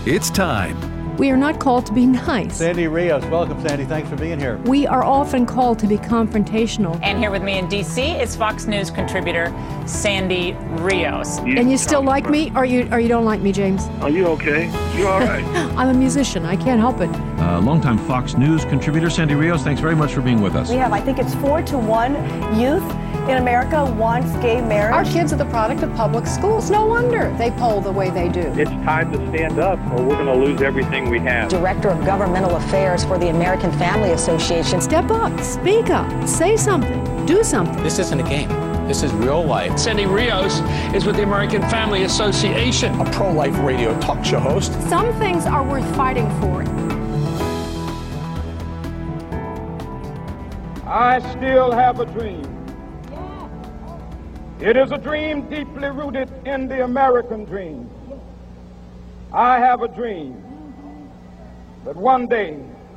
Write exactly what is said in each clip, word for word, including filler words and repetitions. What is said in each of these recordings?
It's time. We are not called to be nice. Sandy Rios, welcome, Sandy. Thanks for being here. We are often called to be confrontational. And here with me in D C is Fox News contributor Sandy Rios. You and you still like me, or you or you don't like me, James? Are you okay? You all right? I'm a musician. I can't help it. Uh, longtime Fox News contributor Sandy Rios, thanks very much for being with us. We have, I think it's four to one youth in America wants gay marriage. Our kids are the product of public schools. No wonder they poll the way they do. It's time to stand up or we're going to lose everything we have. Director of Governmental Affairs for the American Family Association. Step up, speak up, say something, do something. This isn't a game. This is real life. Sandy Rios is with the American Family Association. A pro-life radio talk show host. Some things are worth fighting for. I still have a dream. It is a dream deeply rooted in the American dream. I have a dream that one day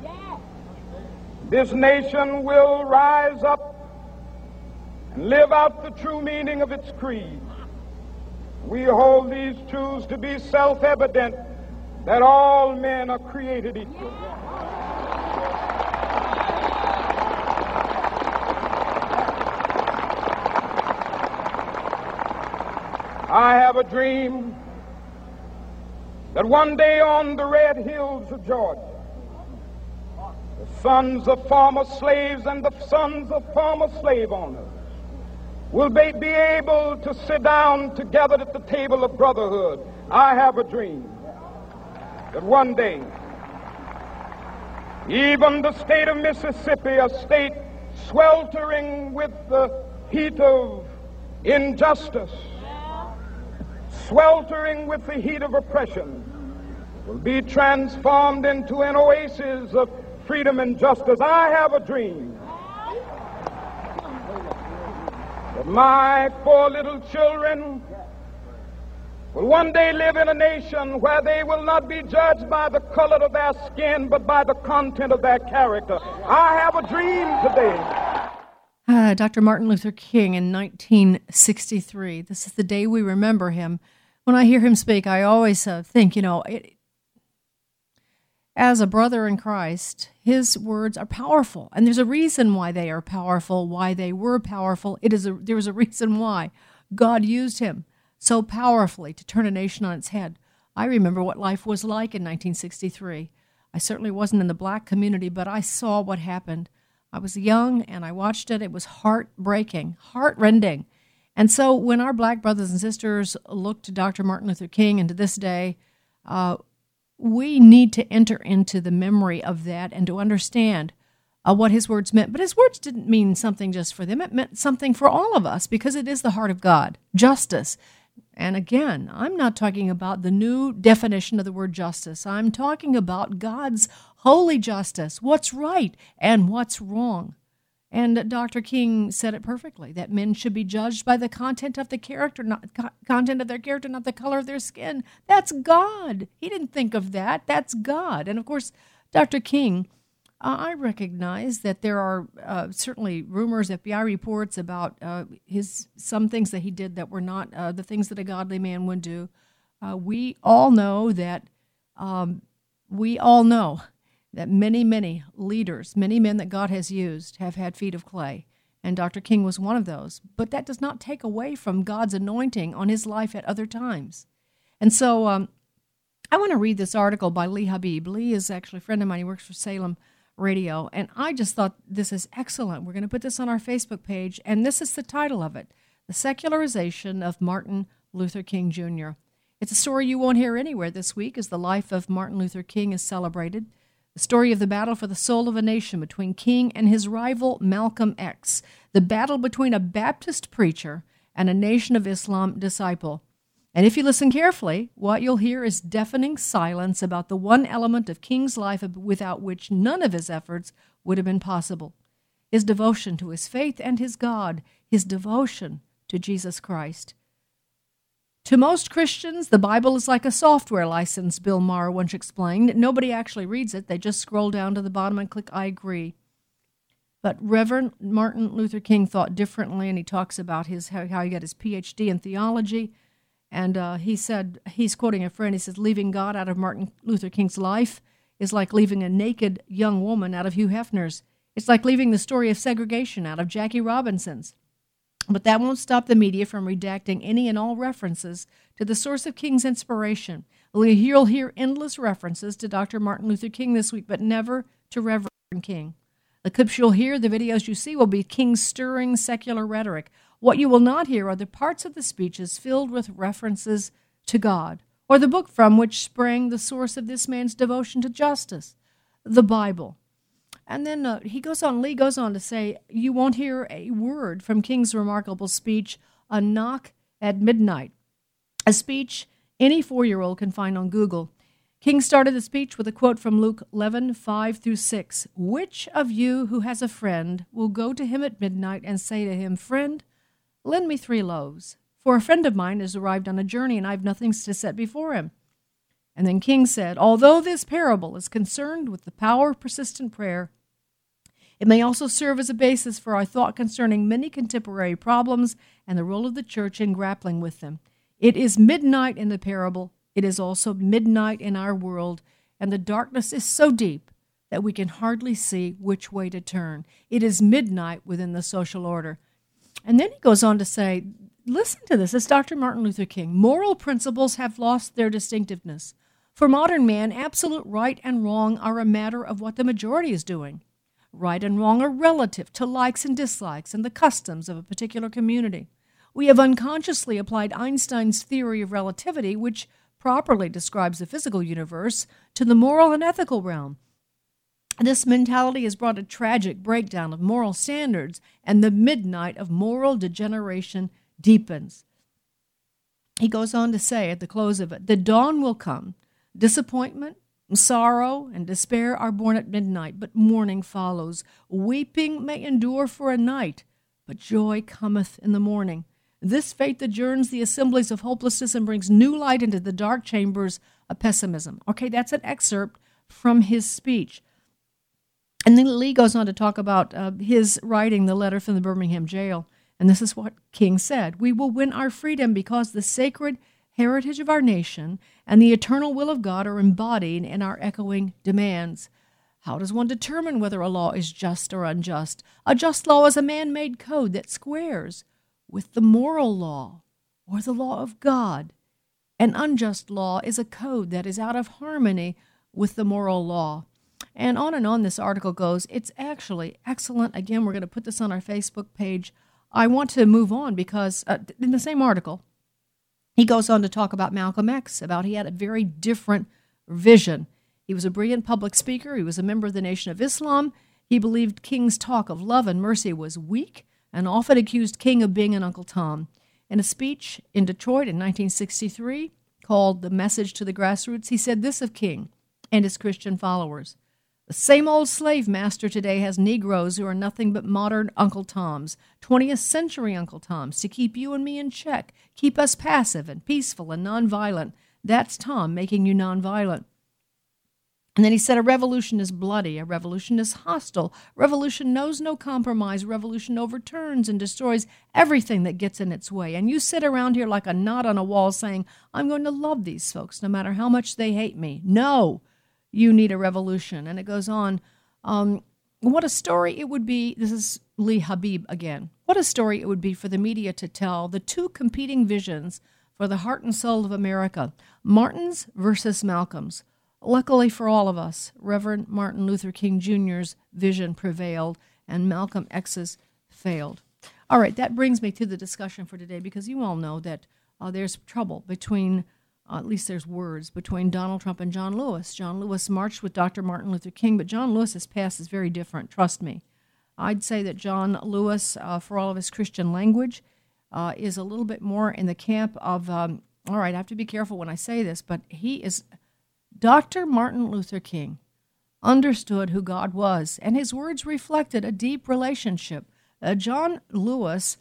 this nation will rise up and live out the true meaning of its creed. We hold these truths to be self-evident, that all men are created equal. I have a dream that one day on the red hills of Georgia, the sons of former slaves and the sons of former slave owners will be, be able to sit down together at the table of brotherhood. I have a dream that one day, even the state of Mississippi, a state sweltering with the heat of injustice, sweltering with the heat of oppression, will be transformed into an oasis of freedom and justice. I have a dream that my four little children will one day live in a nation where they will not be judged by the color of their skin, but by the content of their character. I have a dream today. Uh, Doctor Martin Luther King in nineteen sixty-three. This is the day we remember him. When I hear him speak, I always uh, think, you know, it, as a brother in Christ, his words are powerful. And there's a reason why they are powerful, why they were powerful. It is a, there was a reason why God used him so powerfully to turn a nation on its head. I remember what life was like in nineteen sixty-three. I certainly wasn't in the black community, but I saw what happened. I was young, and I watched it. It was heartbreaking, heart-rending. And so when our black brothers and sisters look to Doctor Martin Luther King and to this day, uh, we need to enter into the memory of that and to understand uh, what his words meant. But his words didn't mean something just for them. It meant something for all of us because it is the heart of God, justice. And again, I'm not talking about the new definition of the word justice. I'm talking about God's holy justice, what's right and what's wrong. And Doctor King said it perfectly, that men should be judged by the content of the character, not co- content of their character, not the color of their skin. That's God. He didn't think of that. That's God. And of course, Doctor King, uh, I recognize that there are uh, certainly rumors, F B I reports about uh, his some things that he did that were not uh, the things that a godly man would do. Uh, we all know that. Um, we all know. that many, many leaders, many men that God has used have had feet of clay, and Doctor King was one of those. But that does not take away from God's anointing on his life at other times. And so um, I want to read this article by Lee Habib. Lee is actually a friend of mine. He works for Salem Radio, and I just thought this is excellent. We're going to put this on our Facebook page, and this is the title of it, The Secularization of Martin Luther King Junior It's a story you won't hear anywhere this week as the life of Martin Luther King is celebrated. The story of the battle for the soul of a nation between King and his rival Malcolm X. The battle between a Baptist preacher and a Nation of Islam disciple. And if you listen carefully, what you'll hear is deafening silence about the one element of King's life without which none of his efforts would have been possible. His devotion to his faith and his God. His devotion to Jesus Christ. To most Christians, the Bible is like a software license, Bill Maher once explained. Nobody actually reads it. They just scroll down to the bottom and click, I agree. But Reverend Martin Luther King thought differently, and he talks about his how, how he got his P H D in theology. And uh, he said, he's quoting a friend, he says, leaving God out of Martin Luther King's life is like leaving a naked young woman out of Hugh Hefner's. It's like leaving the story of segregation out of Jackie Robinson's. But that won't stop the media from redacting any and all references to the source of King's inspiration. You'll hear endless references to Doctor Martin Luther King this week, but never to Reverend King. The clips you'll hear, the videos you see, will be King's stirring secular rhetoric. What you will not hear are the parts of the speeches filled with references to God, or the book from which sprang the source of this man's devotion to justice, the Bible. And then uh, he goes on, Lee goes on to say, you won't hear a word from King's remarkable speech, A Knock at Midnight, a speech any four-year-old can find on Google. King started the speech with a quote from Luke eleven, five through six. Which of you who has a friend will go to him at midnight and say to him, Friend, lend me three loaves, for a friend of mine has arrived on a journey and I have nothing to set before him. And then King said, although this parable is concerned with the power of persistent prayer, it may also serve as a basis for our thought concerning many contemporary problems and the role of the church in grappling with them. It is midnight in the parable. It is also midnight in our world, and the darkness is so deep that we can hardly see which way to turn. It is midnight within the social order. And then he goes on to say, listen to this, it's Doctor Martin Luther King. Moral principles have lost their distinctiveness. For modern man, absolute right and wrong are a matter of what the majority is doing. Right and wrong are relative to likes and dislikes and the customs of a particular community. We have unconsciously applied Einstein's theory of relativity, which properly describes the physical universe, to the moral and ethical realm. This mentality has brought a tragic breakdown of moral standards, and the midnight of moral degeneration deepens. He goes on to say at the close of it, the dawn will come. Disappointment, sorrow, and despair are born at midnight, but morning follows. Weeping may endure for a night, but joy cometh in the morning. This faith adjourns the assemblies of hopelessness and brings new light into the dark chambers of pessimism. Okay, that's an excerpt from his speech. And then Lee goes on to talk about uh, his writing the letter from the Birmingham jail. And this is what King said. We will win our freedom because the sacred heritage of our nation and the eternal will of God are embodied in our echoing demands. How does one determine whether a law is just or unjust? A just law is a man-made code that squares with the moral law or the law of God. An unjust law is a code that is out of harmony with the moral law. And on and on this article goes. It's actually excellent. Again, we're going to put this on our Facebook page. I want to move on because uh, in the same article, he goes on to talk about Malcolm X, about he had a very different vision. He was a brilliant public speaker. He was a member of the Nation of Islam. He believed King's talk of love and mercy was weak and often accused King of being an Uncle Tom. In a speech in Detroit in nineteen sixty-three called The Message to the Grassroots, he said this of King and his Christian followers. The same old slave master today has Negroes who are nothing but modern Uncle Toms, twentieth century Uncle Toms, to keep you and me in check, keep us passive and peaceful and nonviolent. That's Tom making you nonviolent. And then he said, a revolution is bloody, a revolution is hostile, revolution knows no compromise, revolution overturns and destroys everything that gets in its way. And you sit around here like a knot on a wall saying, I'm going to love these folks no matter how much they hate me. No, you need a revolution. And it goes on, um, what a story it would be, this is Lee Habib again, what a story it would be for the media to tell the two competing visions for the heart and soul of America, Martin's versus Malcolm's. Luckily for all of us, Reverend Martin Luther King Junior's vision prevailed and Malcolm X's failed. All right, that brings me to the discussion for today because you all know that uh, there's trouble between, uh, at least there's words, between Donald Trump and John Lewis. John Lewis marched with Doctor Martin Luther King, but John Lewis's past is very different, trust me. I'd say that John Lewis, uh, for all of his Christian language, uh, is a little bit more in the camp of, um, all right, I have to be careful when I say this, but he is... Doctor Martin Luther King understood who God was, and his words reflected a deep relationship. Uh, John Lewis,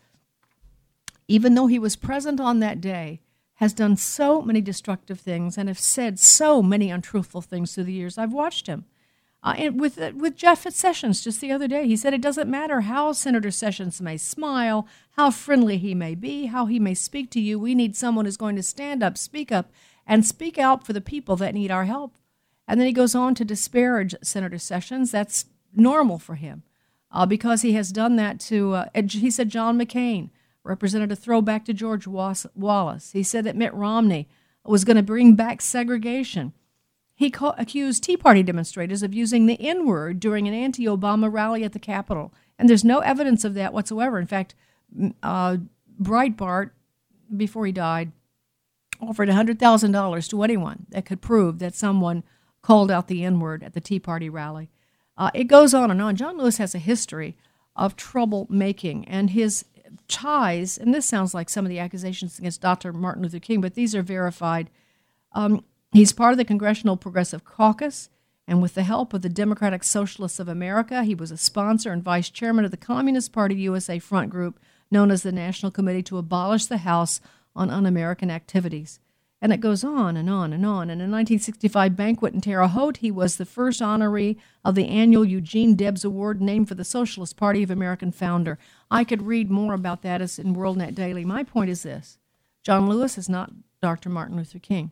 even though he was present on that day, has done so many destructive things and have said so many untruthful things through the years. I've watched him. Uh, and with uh, with Jeff Sessions just the other day, he said it doesn't matter how Senator Sessions may smile, how friendly he may be, how he may speak to you. We need someone who's going to stand up, speak up, and speak out for the people that need our help. And then he goes on to disparage Senator Sessions. That's normal for him uh, because he has done that to, uh, he said John McCain represented a throwback to George Wallace. He said that Mitt Romney was going to bring back segregation. He ca- accused Tea Party demonstrators of using the N-word during an anti-Obama rally at the Capitol. And there's no evidence of that whatsoever. In fact, uh, Breitbart, before he died, offered one hundred thousand dollars to anyone that could prove that someone called out the N-word at the Tea Party rally. Uh, it goes on and on. John Lewis has a history of troublemaking, and his ties, and this sounds like some of the accusations against Doctor Martin Luther King, but these are verified. Um, He's part of the Congressional Progressive Caucus, and with the help of the Democratic Socialists of America, he was a sponsor and vice chairman of the Communist Party U S A front group known as the National Committee to Abolish the House on Un-American Activities. And it goes on and on and on. And in a nineteen sixty-five banquet in Terre Haute, he was the first honoree of the annual Eugene Debs Award named for the Socialist Party of American founder. I could read more about that as in WorldNet Daily. My point is this. John Lewis is not Doctor Martin Luther King.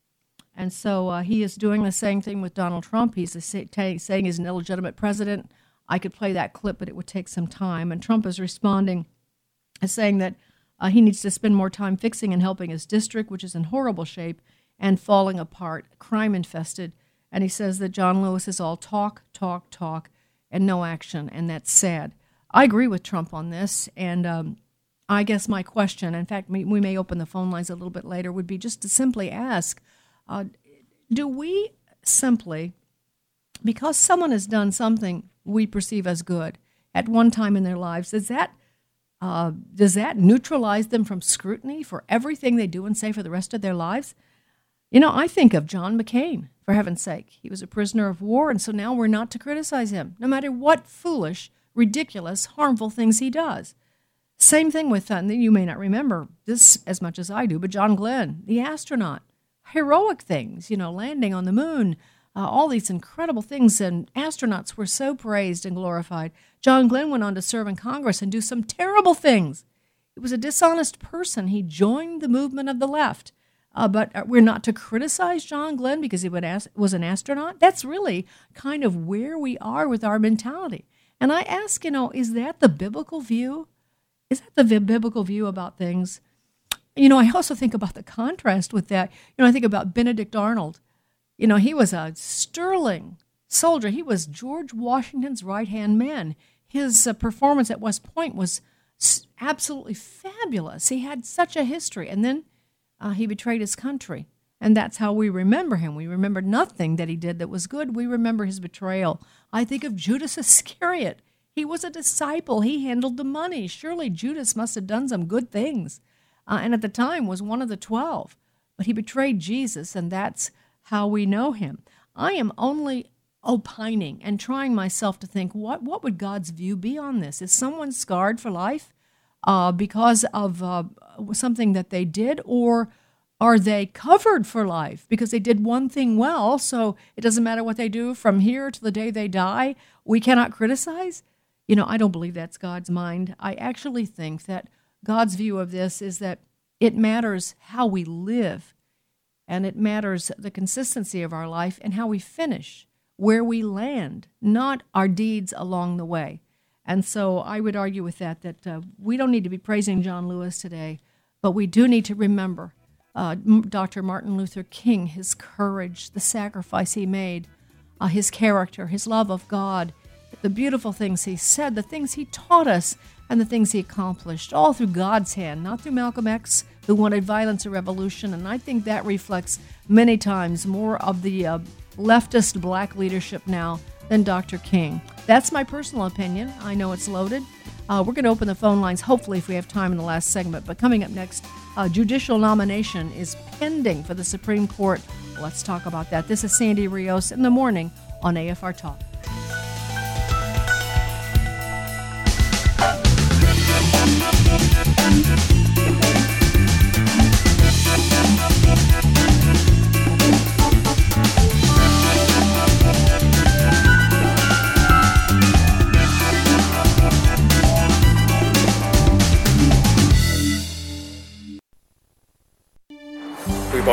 And so uh, he is doing the same thing with Donald Trump. He's a, say, saying he's an illegitimate president. I could play that clip, but it would take some time. And Trump is responding, as saying that uh, he needs to spend more time fixing and helping his district, which is in horrible shape and falling apart, crime-infested. And he says that John Lewis is all talk, talk, talk, and no action, and that's sad. I agree with Trump on this, and um, I guess my question, in fact, we, we may open the phone lines a little bit later, would be just to simply ask, Uh, do we simply, because someone has done something we perceive as good at one time in their lives, does that uh, does that neutralize them from scrutiny for everything they do and say for the rest of their lives? You know, I think of John McCain, for heaven's sake. He was a prisoner of war, and so now we're not to criticize him, no matter what foolish, ridiculous, harmful things he does. Same thing with, uh, you may not remember this as much as I do, but John Glenn, the astronaut. Heroic things, you know, landing on the moon, uh, all these incredible things, and astronauts were so praised and glorified. John Glenn went on to serve in Congress and do some terrible things. He was a dishonest person. He joined the movement of the left. Uh, but we're not to criticize John Glenn because he was an astronaut? That's really kind of where we are with our mentality. And I ask, you know, is that the biblical view? Is that the biblical view about things? You know, I also think about the contrast with that. You know, I think about Benedict Arnold. You know, he was a sterling soldier. He was George Washington's right-hand man. His uh, performance at West Point was absolutely fabulous. He had such a history. And then uh, he betrayed his country. And that's how we remember him. We remember nothing that he did that was good. We remember his betrayal. I think of Judas Iscariot. He was a disciple. He handled the money. Surely Judas must have done some good things. Uh, and at the time was one of the twelve. But he betrayed Jesus, and that's how we know him. I am only opining and trying myself to think, what, what would God's view be on this? Is someone scarred for life uh, because of uh, something that they did, or are they covered for life because they did one thing well, so it doesn't matter what they do from here to the day they die? We cannot criticize? You know, I don't believe that's God's mind. I actually think that God's view of this is that it matters how we live, and it matters the consistency of our life and how we finish, where we land, not our deeds along the way. And so I would argue with that, that uh, we don't need to be praising John Lewis today, but we do need to remember uh, Doctor Martin Luther King, his courage, the sacrifice he made, uh, his character, his love of God, the beautiful things he said, the things he taught us, and the things he accomplished, all through God's hand, not through Malcolm X, who wanted violence or revolution. And I think that reflects many times more of the uh, leftist black leadership now than Doctor King. That's my personal opinion. I know it's loaded. Uh, we're going to open the phone lines, hopefully, if we have time in the last segment. But coming up next, a judicial nomination is pending for the Supreme Court. Let's talk about that. This is Sandy Rios in the morning on A F R Talk.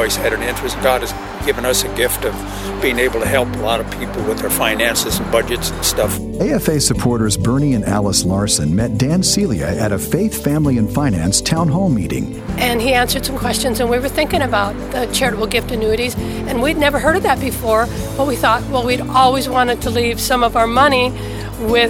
always had an interest. God has given us a gift of being able to help a lot of people with their finances and budgets and stuff. A F A supporters Bernie and Alice Larson met Dan Celia at a Faith, Family, and Finance town hall meeting. And he answered some questions, and we were thinking about the charitable gift annuities, and we'd never heard of that before, but we thought, well, we'd always wanted to leave some of our money with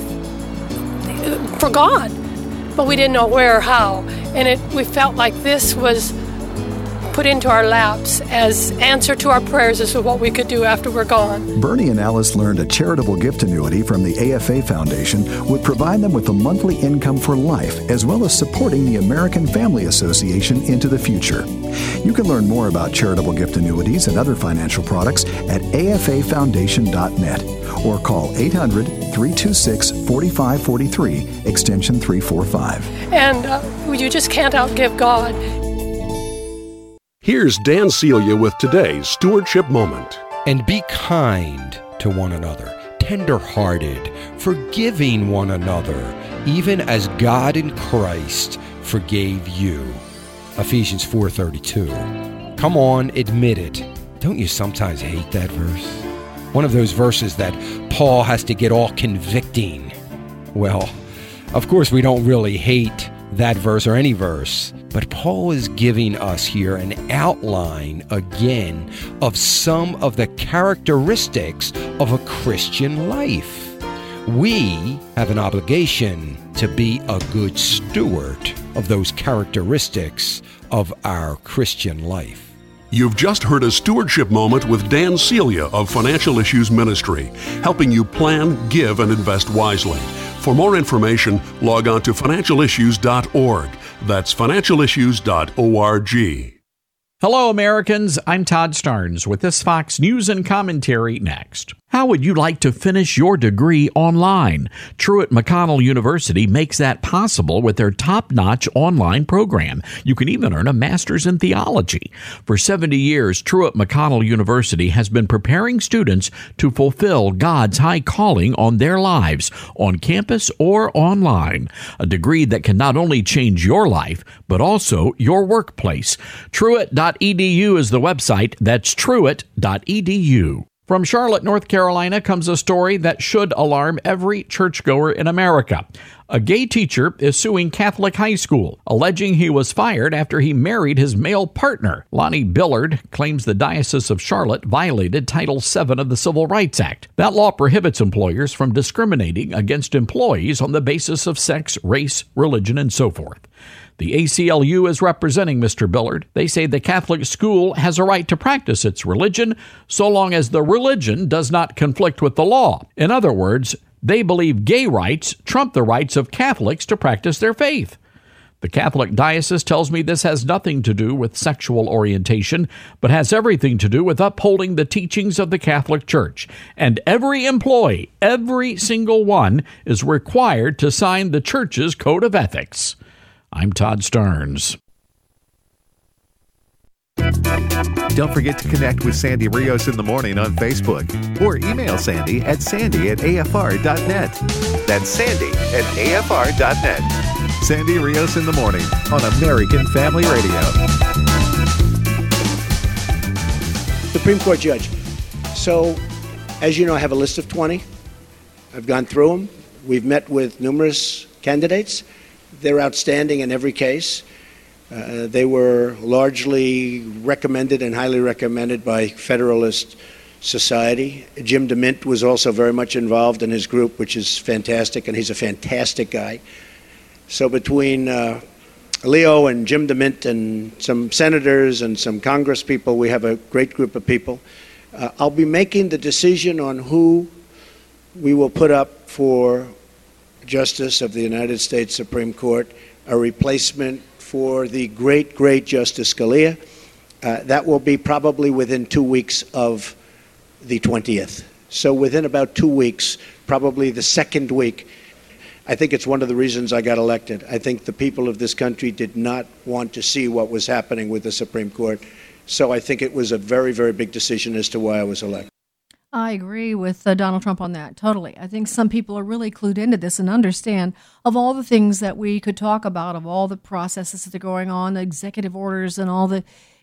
for God, but we didn't know where or how, and it we felt like this was put into our laps as answer to our prayers as to what we could do after we're gone. Bernie and Alice learned a charitable gift annuity from the A F A Foundation would provide them with a monthly income for life, as well as supporting the American Family Association into the future. You can learn more about charitable gift annuities and other financial products at A F A foundation dot net or call eight hundred, three two six, four five four three, extension three forty-five. And uh, you just can't outgive God. Here's Dan Celia with today's Stewardship Moment. And be kind to one another, tender-hearted, forgiving one another, even as God in Christ forgave you. Ephesians four thirty-two. Come on, admit it. Don't you sometimes hate that verse? One of those verses that Paul has to get all convicting. Well, of course we don't really hate that verse or any verse, but Paul is giving us here an outline again of some of the characteristics of a Christian life. We have an obligation to be a good steward of those characteristics of our Christian life. You've just heard a Stewardship Moment with Dan Celia of Financial Issues Ministry, helping you plan, give, and invest wisely. For more information, log on to financial issues dot org. That's financial issues dot org. Hello, Americans. I'm Todd Starnes with this Fox News and Commentary next. How would you like to finish your degree online? Truett McConnell University makes that possible with their top-notch online program. You can even earn a master's in theology. For seventy years, Truett McConnell University has been preparing students to fulfill God's high calling on their lives, on campus or online. A degree that can not only change your life, but also your workplace. Truett dot e d u is the website. That's Truett dot e d u. From Charlotte, North Carolina, comes a story that should alarm every churchgoer in America. A gay teacher is suing Catholic high school, alleging he was fired after he married his male partner. Lonnie Billard claims the Diocese of Charlotte violated Title seven of the Civil Rights Act. That law prohibits employers from discriminating against employees on the basis of sex, race, religion, and so forth. The A C L U is representing Mister Billard. They say the Catholic school has a right to practice its religion so long as the religion does not conflict with the law. In other words, they believe gay rights trump the rights of Catholics to practice their faith. The Catholic Diocese tells me this has nothing to do with sexual orientation, but has everything to do with upholding the teachings of the Catholic Church. And every employee, every single one, is required to sign the Church's Code of Ethics. I'm Todd Starnes. Don't forget to connect with Sandy Rios in the morning on Facebook or email Sandy at sandy at a f r dot net. That's Sandy at a f r dot net. Sandy Rios in the morning on American Family Radio. Supreme Court judge. So, as you know, I have a list of twenty. I've gone through them. We've met with numerous candidates. They're outstanding in every case. Uh, they were largely recommended and highly recommended by Federalist Society. Jim DeMint was also very much involved in his group, which is fantastic, and he's a fantastic guy. So between uh, Leo and Jim DeMint and some senators and some Congress people, we have a great group of people. Uh, I'll be making the decision on who we will put up for Justice of the United States Supreme Court, a replacement for the great, great Justice Scalia. Uh, that will be probably within two weeks of the twentieth. So within about two weeks, probably the second week. I think it's one of the reasons I got elected. I think the people of this country did not want to see what was happening with the Supreme Court. So I think it was a very, very big decision as to why I was elected. I agree with uh, Donald Trump on that, totally. I think some people are really clued into this and understand of all the things that we could talk about, of all the processes that are going on, the executive orders and all the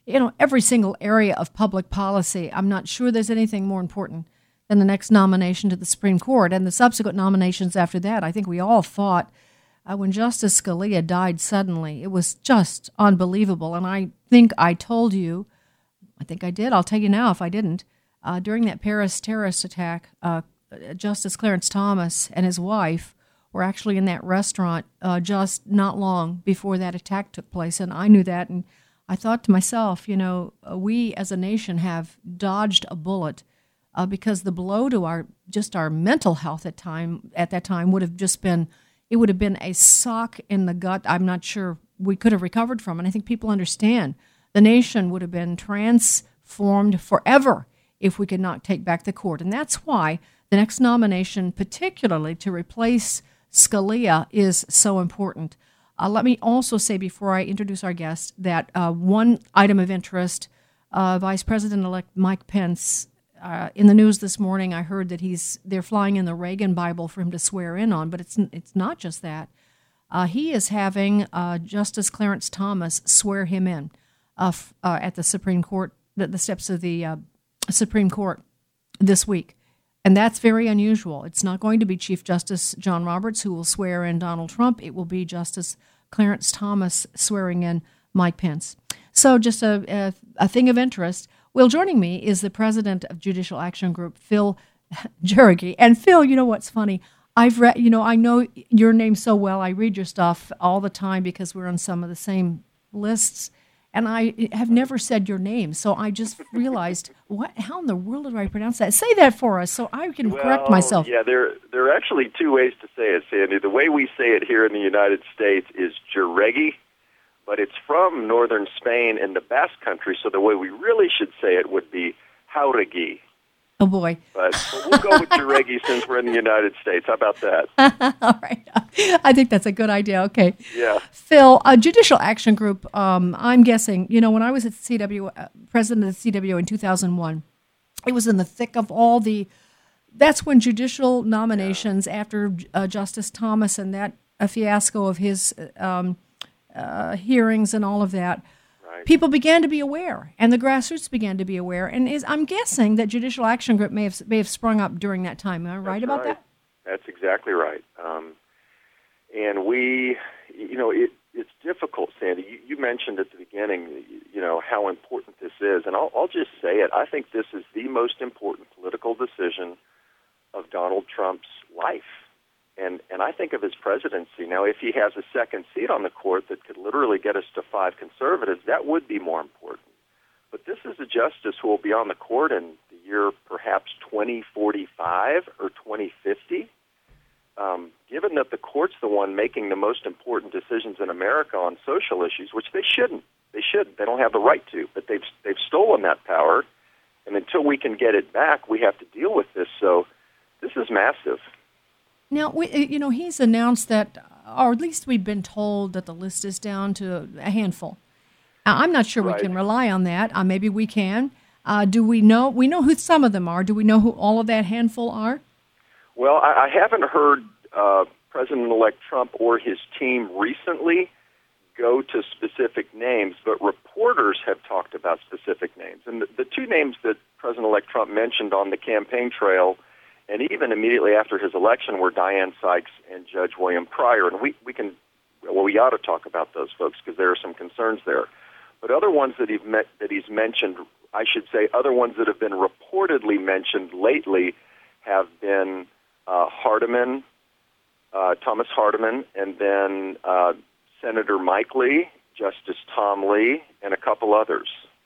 you know, every single area of public policy. I'm not sure there's anything more important than the next nomination to the Supreme Court and the subsequent nominations after that. I think we all thought uh, when Justice Scalia died suddenly, it was just unbelievable. And I think I told you, I think I did, I'll tell you now if I didn't, uh, during that Paris terrorist attack, uh, Justice Clarence Thomas and his wife were actually in that restaurant uh, just not long before that attack took place, and I knew that, and I thought to myself, you know, uh, we as a nation have dodged a bullet uh, because the blow to our just our mental health at time at that time would have just been, it would have been a sock in the gut. I'm not sure we could have recovered from, and I think people understand the nation would have been transformed forever if we could not take back the court, and that's why the next nomination, particularly to replace Scalia, is so important. Uh, let me also say before I introduce our guest that uh, one item of interest, uh, Vice President-elect Mike Pence, uh, in the news this morning, I heard that he's they're flying in the Reagan Bible for him to swear in on, but it's it's not just that. Uh, he is having uh, Justice Clarence Thomas swear him in uh, f- uh, at the Supreme Court, the, the steps of the uh, Supreme Court this week. And that's very unusual. It's not going to be Chief Justice John Roberts who will swear in Donald Trump. It will be Justice Clarence Thomas swearing in Mike Pence. So just a, a, a thing of interest. Well, joining me is the president of Judicial Action Group, Phil Jurigi. And Phil, you know what's funny? I've read, you know, I know your name so well. I read your stuff all the time because we're on some of the same lists. And I have never said your name, so I just realized, what? How in the world do I pronounce that? Say that for us so I can well, correct myself. Yeah, there, there are actually two ways to say it, Sandy. The way we say it here in the United States is Juregi, but it's from northern Spain in the Basque Country, so the way we really should say it would be Jauregui. Oh, boy. But, but we'll go with Juregi since we're in the United States. How about that? All right. I think that's a good idea. Okay. Yeah. Phil, a Judicial Action Group, um, I'm guessing, you know, when I was at C W, uh, president of the C W in two thousand one, it was in the thick of all the, that's when judicial nominations yeah. after uh, Justice Thomas and that a fiasco of his um, uh, hearings and all of that, people began to be aware, and the grassroots began to be aware. And is, I'm guessing that Judicial Action Group may have may have sprung up during that time. Am I right That's about right. that? That's exactly right. Um, and we, you know, it, it's difficult, Sandy. You, you mentioned at the beginning, you know, how important this is. And I'll, I'll just say it. I think this is the most important political decision of Donald Trump's life. And and I think of his presidency. Now, if he has a second seat on the court that could literally get us to five conservatives, that would be more important. But this is a justice who will be on the court in the year perhaps twenty forty-five or twenty fifty. Um, given that the court's the one making the most important decisions in America on social issues, which they shouldn't. They shouldn't. They don't have the right to. But they've they've stolen that power. And until we can get it back, we have to deal with this. So this is massive. Now, we, you know, he's announced that, or at least we've been told that the list is down to a handful. Now, I'm not sure right. we can rely on that. Uh, maybe we can. Uh, do we know? We know who some of them are. Do we know who all of that handful are? Well, I, I haven't heard uh, President-elect Trump or his team recently go to specific names, but reporters have talked about specific names. And the, the two names that President-elect Trump mentioned on the campaign trail, and even immediately after his election, were Dianne Sykes and Judge William Pryor. And we, we can, well, we ought to talk about those folks because there are some concerns there. But other ones that, he've met, that he's mentioned, I should say, other ones that have been reportedly mentioned lately have been uh, Hardiman, uh, Thomas Hardiman, and then uh, Senator Mike Lee, Justice Tom Lee, and a couple others.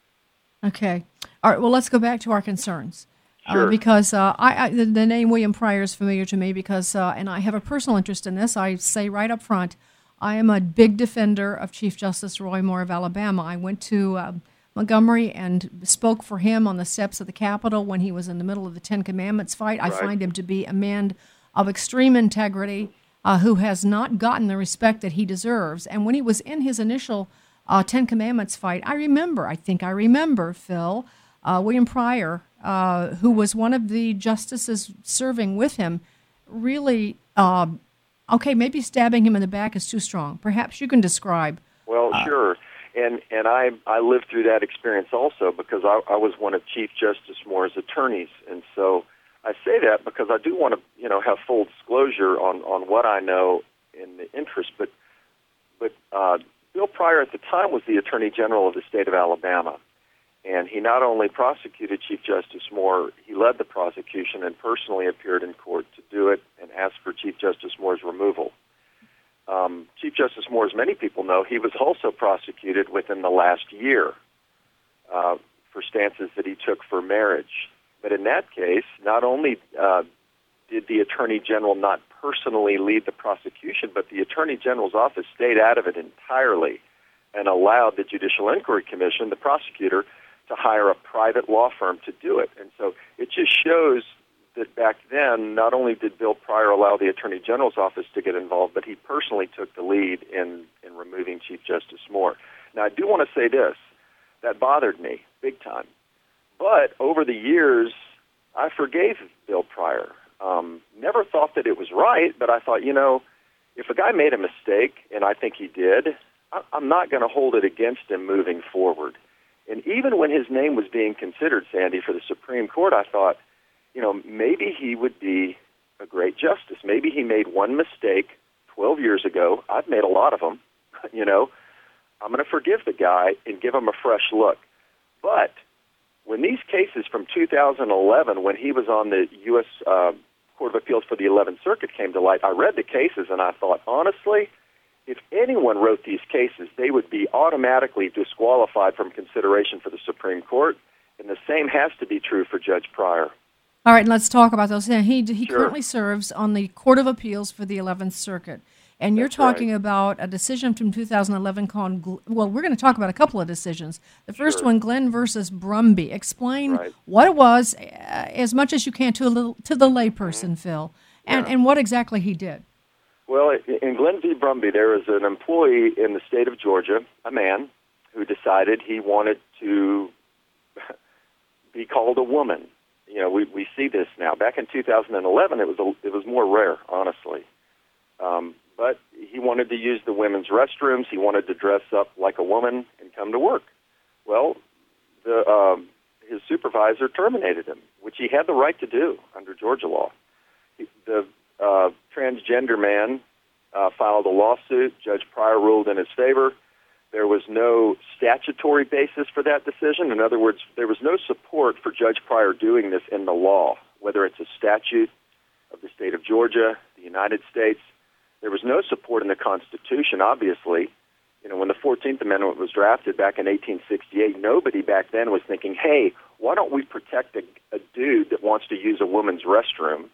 Okay. All right, well, let's go back to our concerns. Sure. Uh, because uh, I, I the, the name William Pryor is familiar to me because, uh, and I have a personal interest in this. I say right up front, I am a big defender of Chief Justice Roy Moore of Alabama. I went to uh, Montgomery and spoke for him on the steps of the Capitol when he was in the middle of the Ten Commandments fight. Right. I find him to be a man of extreme integrity uh, who has not gotten the respect that he deserves. And when he was in his initial uh, Ten Commandments fight, I remember, I think I remember, Phil, uh, William Pryor, Uh, who was one of the justices serving with him, really, uh, okay, maybe stabbing him in the back is too strong. Perhaps you can describe. Well, uh, sure. And and I I lived through that experience also because I, I was one of Chief Justice Moore's attorneys, and so I say that because I do want to you know have full disclosure on, on what I know in the interest. But but uh, Bill Pryor at the time was the Attorney General of the state of Alabama, and he not only prosecuted Chief Justice Moore, he led the prosecution and personally appeared in court to do it and asked for Chief Justice Moore's removal. Um, Chief Justice Moore, as many people know, he was also prosecuted within the last year uh, for stances that he took for marriage. But in that case, not only uh, did the Attorney General not personally lead the prosecution, but the Attorney General's office stayed out of it entirely and allowed the Judicial Inquiry Commission, the prosecutor, to hire a private law firm to do it. And so it just shows that back then, not only did Bill Pryor allow the Attorney General's office to get involved, but he personally took the lead in, in removing Chief Justice Moore. Now, I do want to say this. That bothered me big time. But over the years, I forgave Bill Pryor. Um, never thought that it was right, but I thought, you know, if a guy made a mistake, and I think he did, I, I'm not going to hold it against him moving forward. And even when his name was being considered, Sandy, for the Supreme Court, I thought, you know, maybe he would be a great justice. Maybe he made one mistake twelve years ago. I've made a lot of them. You know, I'm going to forgive the guy and give him a fresh look. But when these cases from two thousand eleven, when he was on the U S Uh, Court of Appeals for the eleventh Circuit came to light, I read the cases and I thought, honestly, if anyone wrote these cases, they would be automatically disqualified from consideration for the Supreme Court. And the same has to be true for Judge Pryor. All right, let's talk about those. He he Sure. currently serves on the Court of Appeals for the eleventh Circuit. And you're That's talking right. about a decision from two thousand eleven called, Gl- well, we're going to talk about a couple of decisions. The first Sure. one, Glenn versus Brumby. Explain Right. what it was, uh, as much as you can, to a little, to the layperson, Mm-hmm. Phil, and, Yeah. and what exactly he did. Well, in Glenn v. Brumby, there was an employee in the state of Georgia, a man, who decided he wanted to be called a woman. You know, we we see this now. Back in two thousand eleven, it was a, it was more rare, honestly. Um, but he wanted to use the women's restrooms. He wanted to dress up like a woman and come to work. Well, the um, his supervisor terminated him, which he had the right to do under Georgia law. The uh, transgender man uh, filed a lawsuit. Judge Pryor ruled in his favor. There was no statutory basis for that decision. In other words, there was no support for Judge Pryor doing this in the law, whether it's a statute of the state of Georgia, the United States. There was no support in the Constitution, obviously. You know, when the fourteenth Amendment was drafted back in eighteen sixty-eight, nobody back then was thinking, hey, why don't we protect a, a dude that wants to use a woman's restroom?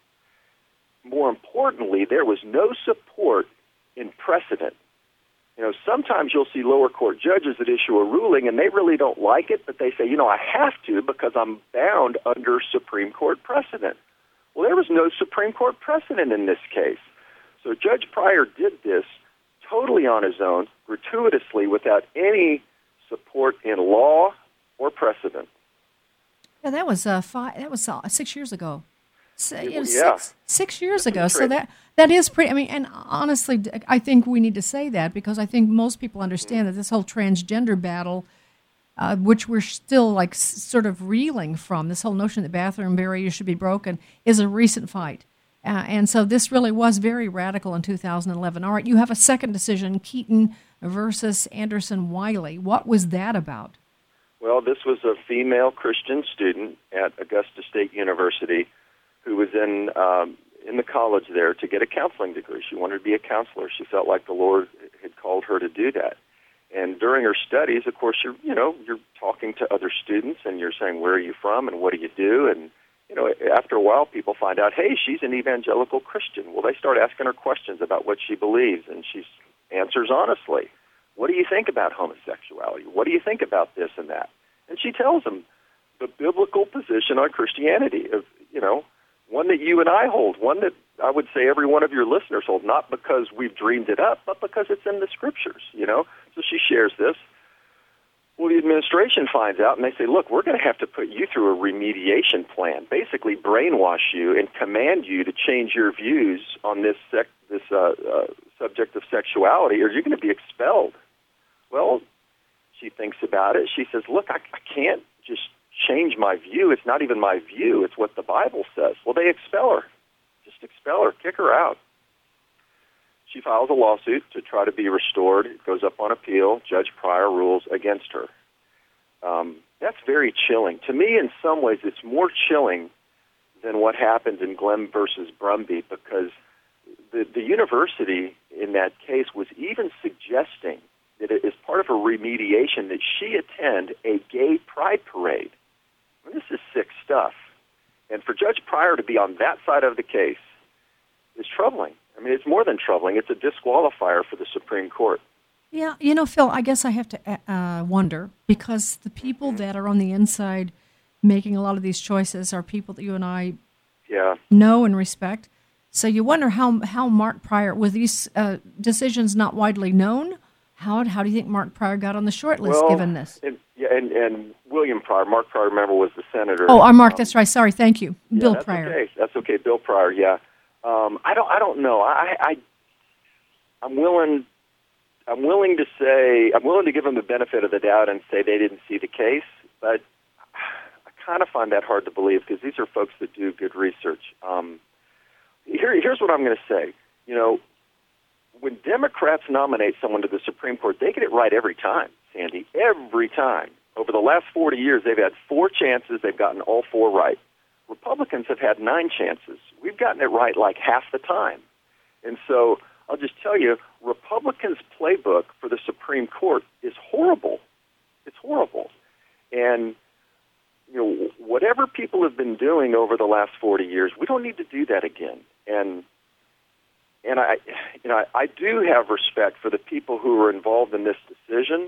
More importantly, there was no support in precedent. You know, sometimes you'll see lower court judges that issue a ruling and they really don't like it, but they say, you know, I have to because I'm bound under Supreme Court precedent. Well, there was no Supreme Court precedent in this case. So Judge Pryor did this totally on his own, gratuitously, without any support in law or precedent. Yeah, that was uh, five. That was uh, six years ago. So, you know, Yeah. six, six years This ago. is So crazy. that that is pretty. I mean, and honestly, I think we need to say that because I think most people understand that this whole transgender battle, uh, which we're still like s- sort of reeling from, this whole notion that bathroom barriers should be broken, is a recent fight. Uh, and so this really was very radical in two thousand eleven. All right, you have a second decision, Keaton versus Anderson Wiley. What was that about? Well, this was a female Christian student at Augusta State University who was in um, in the college there to get a counseling degree. She wanted to be a counselor. She felt like the Lord had called her to do that. And during her studies, of course, you're you know you're talking to other students and you're saying, where are you from and what do you do? And you know, after a while, people find out, hey, she's an evangelical Christian. Well, they start asking her questions about what she believes, and she answers honestly. What do you think about homosexuality? What do you think about this and that? And she tells them the biblical position on Christianity, of you know, one that you and I hold, one that I would say every one of your listeners hold, not because we've dreamed it up, but because it's in the Scriptures, you know. So she shares this. Well, the administration finds out, and they say, look, we're going to have to put you through a remediation plan, basically brainwash you and command you to change your views on this sec- this uh, uh, subject of sexuality, or you're going to be expelled. Well, she thinks about it. She says, look, I, I can't just change my view. It's not even my view. It's what the Bible says. Well, they expel her. Just expel her. Kick her out. She files a lawsuit to try to be restored. It goes up on appeal. Judge Pryor rules against her. Um, that's very chilling. To me, in some ways, it's more chilling than what happened in Glenn versus Brumby, because the, the university in that case was even suggesting that it, as part of her remediation that she attend a gay pride parade. I mean, this is sick stuff. And for Judge Pryor to be on that side of the case is troubling. I mean, it's more than troubling. It's a disqualifier for the Supreme Court. Yeah, you know, Phil, I guess I have to uh, wonder, because the people that are on the inside making a lot of these choices are people that you and I yeah. know and respect. So you wonder how how Mark Pryor, with these uh, decisions not widely known, how how do you think Mark Pryor got on the short list well, given this? And, yeah, and, and William Pryor, Mark Pryor, remember, was the senator. Oh, our Mark, um, that's right. Sorry, thank you. Yeah, Bill that's Pryor. Okay. That's okay, Bill Pryor, yeah. Um, I don't I don't know. I, I I'm willing I'm willing to say I'm willing to give them the benefit of the doubt and say they didn't see the case, but I kind of find that hard to believe because these are folks that do good research. Um, here, here's what I'm going to say. You know, when Democrats nominate someone to the Supreme Court, they get it right every time, Sandy, every time. Over the last forty years, they've had four chances. They've gotten all four right. Republicans have had nine chances. We've gotten it right like half the time. And so I'll just tell you, Republicans' playbook for the Supreme Court is horrible. It's horrible. And, you know, whatever people have been doing over the last forty years, we don't need to do that again. And and I, you know, I, I do have respect for the people who are involved in this decision,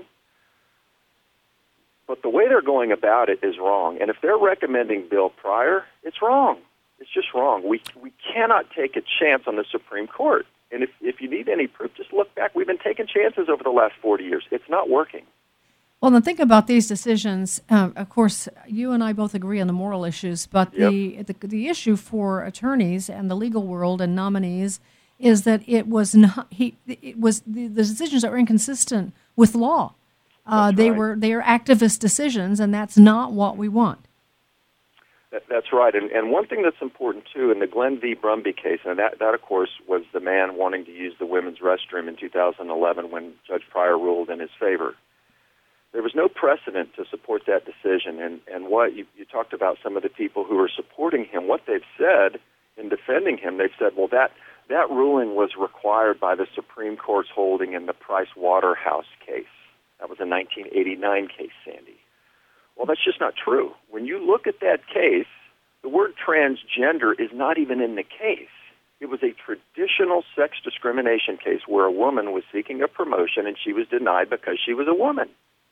but the way they're going about it is wrong. And if they're recommending Bill Pryor, it's wrong. It's just wrong. We we cannot take a chance on the Supreme Court. And if, if you need any proof, just look back. We've been taking chances over the last forty years. It's not working. Well, then think about these decisions. Um, of course, you and I both agree on the moral issues, but Yep. the, the the issue for attorneys and the legal world and nominees is that it was not he. It was the, the decisions are inconsistent with law. Uh, they right. were they are activist decisions, and that's not what we want. That, that's right. And, and one thing that's important, too, in the Glenn v. Brumby case, and that, that, of course, was the man wanting to use the women's restroom in two thousand eleven when Judge Pryor ruled in his favor. There was no precedent to support that decision. And, and what you, you talked about some of the people who are supporting him, what they've said in defending him, they've said, well, that, that ruling was required by the Supreme Court's holding in the Price Waterhouse case. That was a nineteen eighty-nine case, Sandy. Well, that's just not true. When you look at that case, the word transgender is not even in the case. It was a traditional sex discrimination case where a woman was seeking a promotion and she was denied because she was a woman.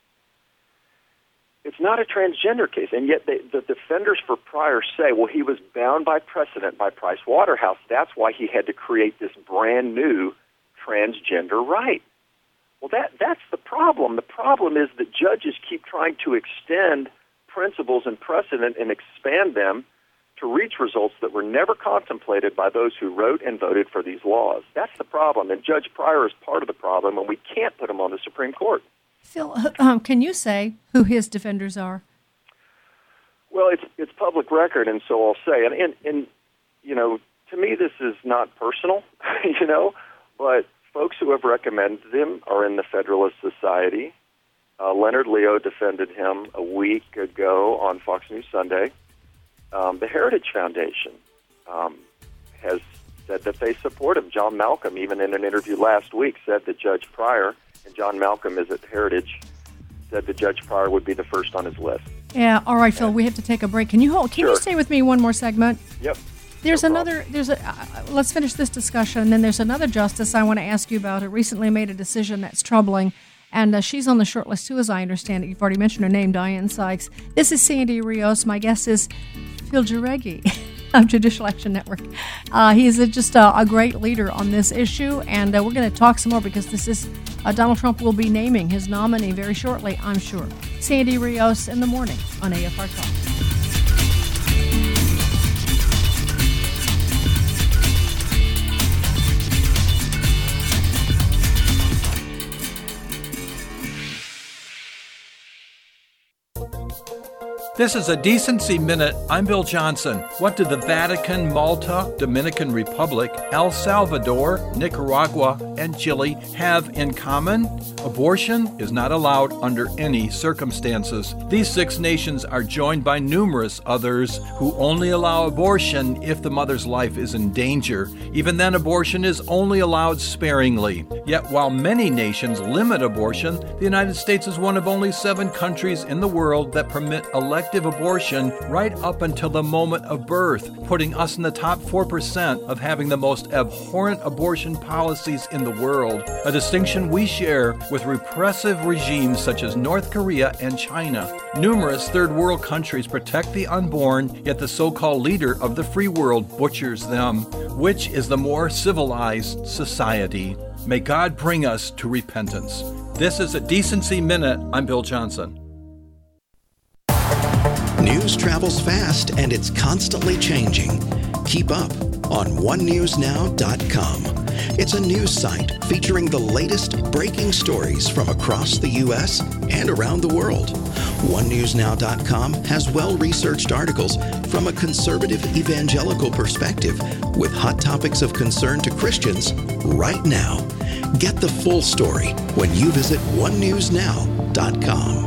It's not a transgender case, and yet they, the defenders for Pryor say, well, he was bound by precedent by Price Waterhouse. That's why he had to create this brand new transgender right. Well, that that's the problem. The problem is that judges keep trying to extend principles and precedent and expand them to reach results that were never contemplated by those who wrote and voted for these laws. That's the problem, and Judge Pryor is part of the problem, and we can't put him on the Supreme Court. Phil, um, can you say who his defenders are? Well, it's it's public record, and so I'll say. And, and, and you know, to me, this is not personal, you know, but folks who have recommended him are in the Federalist Society. Uh, Leonard Leo defended him a week ago on Fox News Sunday. Um, the Heritage Foundation um, has said that they support him. John Malcolm, even in an interview last week, said that Judge Pryor, and John Malcolm is at Heritage, said that Judge Pryor would be the first on his list. Yeah, all right, Phil, we have to take a break. Can you hold? Can Sure. you stay with me one more segment? Yep. There's No another, there's a, uh, let's finish this discussion, and then there's another justice I want to ask you about who recently made a decision that's troubling, and uh, she's on the short list too, as I understand it. You've already mentioned her name, Diane Sykes. This is Sandy Rios. My guest is Phil Jareggi of Judicial Action Network. Uh, he is a, just a, a great leader on this issue, and uh, we're going to talk some more because this is, uh, Donald Trump will be naming his nominee very shortly, I'm sure. Sandy Rios in the morning on A F R Talk. This is a Decency Minute. I'm Bill Johnson. What do the Vatican, Malta, Dominican Republic, El Salvador, Nicaragua, and Chile have in common? Abortion is not allowed under any circumstances. These six nations are joined by numerous others who only allow abortion if the mother's life is in danger. Even then, abortion is only allowed sparingly. Yet while many nations limit abortion, the United States is one of only seven countries in the world that permit elective abortion right up until the moment of birth, putting us in the top four percent of having the most abhorrent abortion policies in the world, a distinction we share with repressive regimes such as North Korea and China. Numerous third world countries protect the unborn, yet the so-called leader of the free world butchers them. Which is the more civilized society? May God bring us to repentance. This is a Decency Minute. I'm Bill Johnson. News travels fast and it's constantly changing. Keep up on one news now dot com. It's a news site featuring the latest breaking stories from across the U S and around the world. one news now dot com has well-researched articles from a conservative evangelical perspective with hot topics of concern to Christians right now. Get the full story when you visit one news now dot com.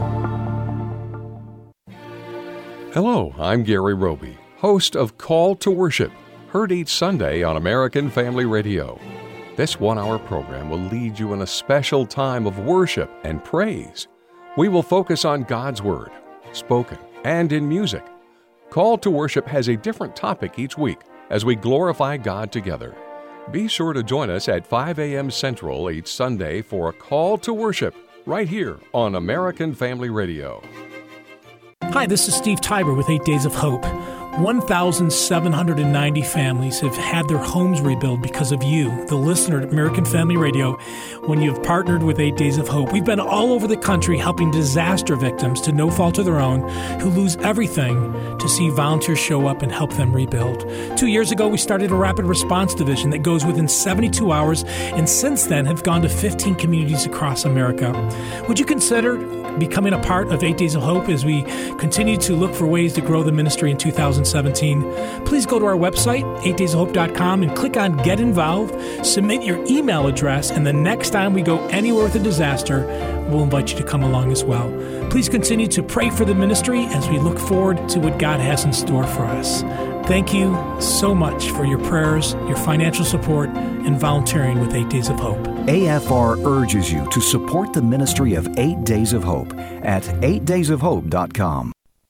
Hello, I'm Gary Roby, host of Call to Worship, heard each Sunday on American Family Radio. This one-hour program will lead you in a special time of worship and praise. We will focus on God's Word, spoken and in music. Call to Worship has a different topic each week as we glorify God together. Be sure to join us at five a.m. Central each Sunday for a Call to Worship right here on American Family Radio. Hi, this is Steve Tiber with Eight Days of Hope. one thousand seven hundred ninety families have had their homes rebuilt because of you, the listener at American Family Radio, when you have partnered with Eight Days of Hope. We've been all over the country helping disaster victims to no fault of their own who lose everything to see volunteers show up and help them rebuild. Two years ago, we started a rapid response division that goes within seventy-two hours, and since then have gone to fifteen communities across America. Would you consider becoming a part of Eight Days of Hope as we continue to look for ways to grow the ministry in two thousand seventeen? Please go to our website, eight days of hope dot com, and click on Get Involved, submit your email address, and the next time we go anywhere with a disaster, we'll invite you to come along as well. Please continue to pray for the ministry as we look forward to what God has in store for us. Thank you so much for your prayers, your financial support, and volunteering with Eight Days of Hope. A F R urges you to support the ministry of Eight Days of Hope at eight days of hope dot com.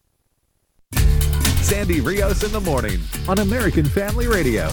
Sandy Rios in the morning on American Family Radio.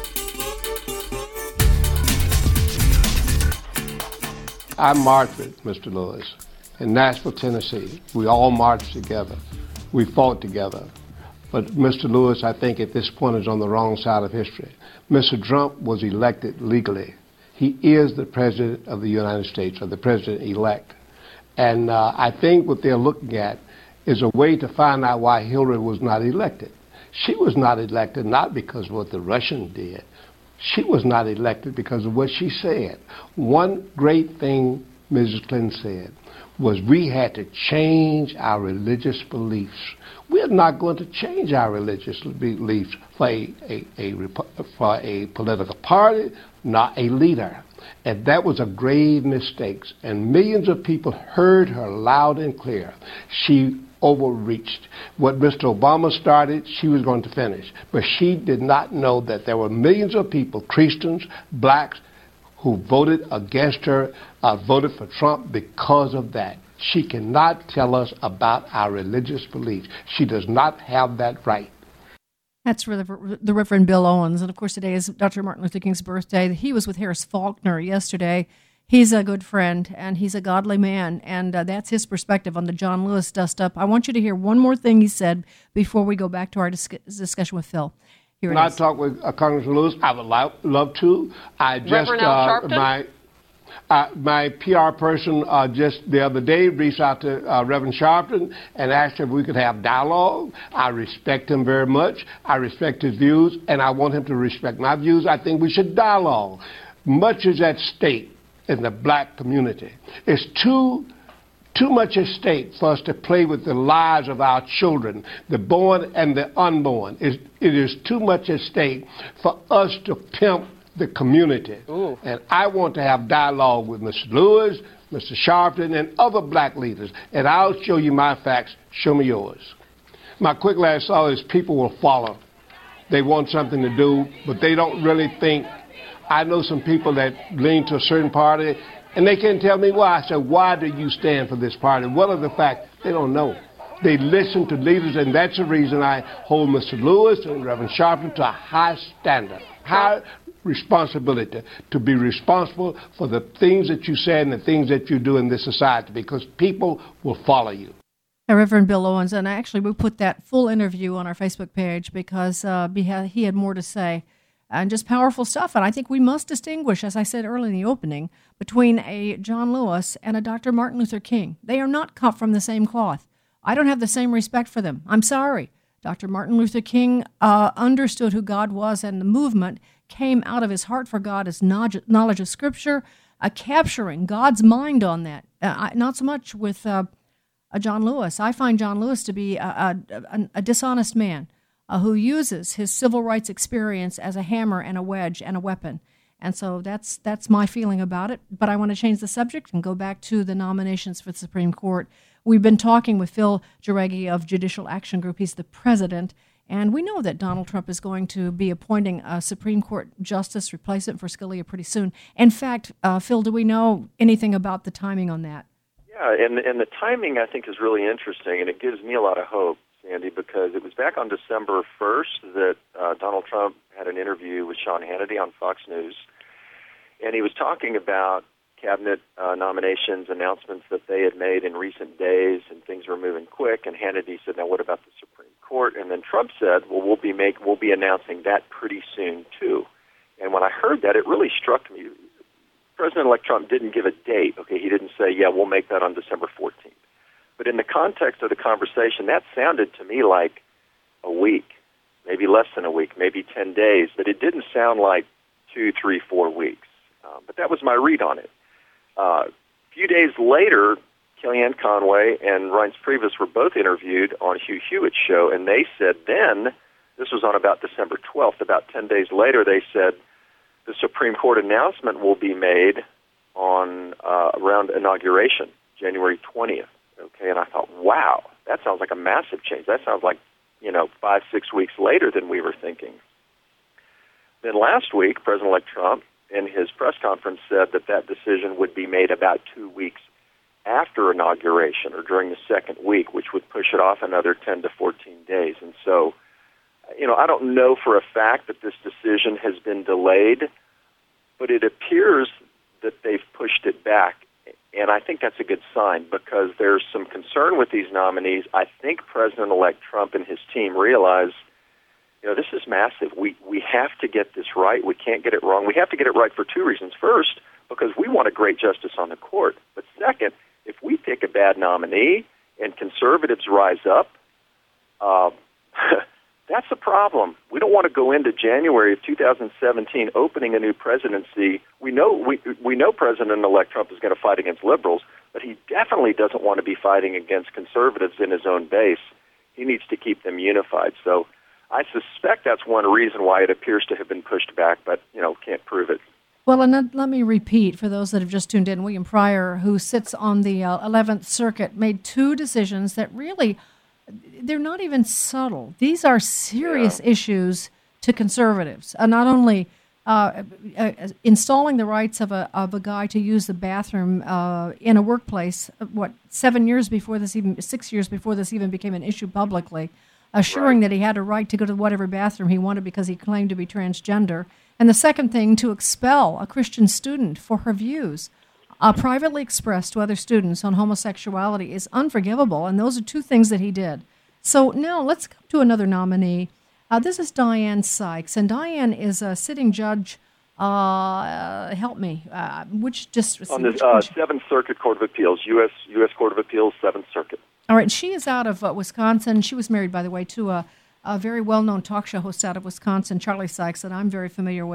I marched with Mister Lewis in Nashville, Tennessee. We all marched together. We fought together. But Mister Lewis, I think at this point, is on the wrong side of history. Mister Trump was elected legally. He is the President of the United States, or the President-elect. And uh, I think what they're looking at is a way to find out why Hillary was not elected. She was not elected not because of what the Russians did. She was not elected because of what she said. One great thing Missus Clinton said was we had to change our religious beliefs. We're not going to change our religious beliefs for a, a, a, for a political party, not a leader. And that was a grave mistake. And millions of people heard her loud and clear. She overreached. What Mister Obama started, she was going to finish. But she did not know that there were millions of people, Christians, blacks, who voted against her, uh, voted for Trump because of that. She cannot tell us about our religious beliefs. She does not have that right. That's the Reverend Bill Owens. And, of course, today is Doctor Martin Luther King's birthday. He was with Harris Faulkner yesterday. He's a good friend, and he's a godly man, and uh, that's his perspective on the John Lewis dust-up. I want you to hear one more thing he said before we go back to our dis- discussion with Phil. Here it When is. I talk with uh, Congressman Lewis, I would lo- love to. I just Reverend Al uh, Sharpton? my uh, my P R person uh, just the other day reached out to uh, Reverend Sharpton and asked if we could have dialogue. I respect him very much. I respect his views, and I want him to respect my views. I think we should dialogue. Much is at stake in the black community. It's too too much at stake for us to play with the lives of our children, the born and the unborn. It, it is too much at stake for us to pimp the community. Ooh. And I want to have dialogue with Mister Lewis, Mister Sharpton, and other black leaders. And I'll show you my facts. Show me yours. My quick last thought is people will follow. They want something to do, but they don't really think. I know some people that lean to a certain party, and they can't tell me why. I said, why do you stand for this party? What are the facts? They don't know. They listen to leaders, and that's the reason I hold Mister Lewis and Reverend Sharpton to a high standard, high responsibility, to be responsible for the things that you say and the things that you do in this society, because people will follow you. Reverend Bill Owens, and actually we put that full interview on our Facebook page because uh, he had more to say. And just powerful stuff. And I think we must distinguish, as I said earlier in the opening, between a John Lewis and a Doctor Martin Luther King. They are not cut from the same cloth. I don't have the same respect for them. I'm sorry. Doctor Martin Luther King uh, understood who God was, and the movement came out of his heart for God, his knowledge of Scripture, uh, capturing God's mind on that. Uh, I, not so much with uh, a John Lewis. I find John Lewis to be a, a, a dishonest man. Uh, who uses his civil rights experience as a hammer and a wedge and a weapon. And so that's that's my feeling about it. But I want to change the subject and go back to the nominations for the Supreme Court. We've been talking with Phil Jareggi of Judicial Action Group. He's the president. And we know that Donald Trump is going to be appointing a Supreme Court justice replacement for Scalia pretty soon. In fact, uh, Phil, do we know anything about the timing on that? Yeah, and, and the timing, I think, is really interesting, and it gives me a lot of hope, Sandy, because it was back on December first that uh, Donald Trump had an interview with Sean Hannity on Fox News, and he was talking about cabinet uh, nominations, announcements that they had made in recent days, and things were moving quick, and Hannity said, now what about the Supreme Court? And then Trump said, well, we'll be make, we'll be announcing that pretty soon, too. And when I heard that, it really struck me. President-elect Trump didn't give a date. Okay, he didn't say, yeah, we'll make that on December fourteenth. But in the context of the conversation, that sounded to me like a week, maybe less than a week, maybe ten days, but it didn't sound like two, three, four weeks. Uh, but that was my read on it. Uh, a few days later, Kellyanne Conway and Reince Priebus were both interviewed on Hugh Hewitt's show, and they said then, this was on about December twelfth, about ten days later, they said the Supreme Court announcement will be made on uh, around inauguration, January twentieth. Okay, and I thought, wow, that sounds like a massive change. That sounds like, you know, five, six weeks later than we were thinking. Then last week, President-elect Trump, in his press conference, said that that decision would be made about two weeks after inauguration or during the second week, which would push it off another ten to fourteen days. And so, you know, I don't know for a fact that this decision has been delayed, but it appears that they've pushed it back. And I think that's a good sign because there's some concern with these nominees. I think President-elect Trump and his team realize, you know, this is massive. We we have to get this right. We can't get it wrong. We have to get it right for two reasons. First, because we want a great justice on the court. But second, if we pick a bad nominee and conservatives rise up, uh, that's a problem. We don't want to go into January of two thousand seventeen opening a new presidency. We know we we know President-elect Trump is going to fight against liberals, but he definitely doesn't want to be fighting against conservatives in his own base. He needs to keep them unified. So I suspect that's one reason why it appears to have been pushed back, but, you know, can't prove it. Well, and let me repeat for those that have just tuned in, William Pryor, who sits on the uh, eleventh Circuit, made two decisions that really, they're not even subtle. These are serious yeah. issues to conservatives. Uh, not only uh, uh, installing the rights of a of a guy to use the bathroom uh, in a workplace, what, seven years before this even, six years before this even became an issue publicly, assuring right. that he had a right to go to whatever bathroom he wanted because he claimed to be transgender. And the second thing, to expel a Christian student for her views, uh, privately expressed to other students on homosexuality, is unforgivable. And those are two things that he did. So now let's come to another nominee. Uh, this is Diane Sykes. And Diane is a sitting judge, uh, uh, help me, uh, which just... On the uh, Seventh Circuit Court of Appeals, U S U S Court of Appeals, Seventh Circuit. All right, she is out of uh, Wisconsin. She was married, by the way, to a, a very well-known talk show host out of Wisconsin, Charlie Sykes, that I'm very familiar with.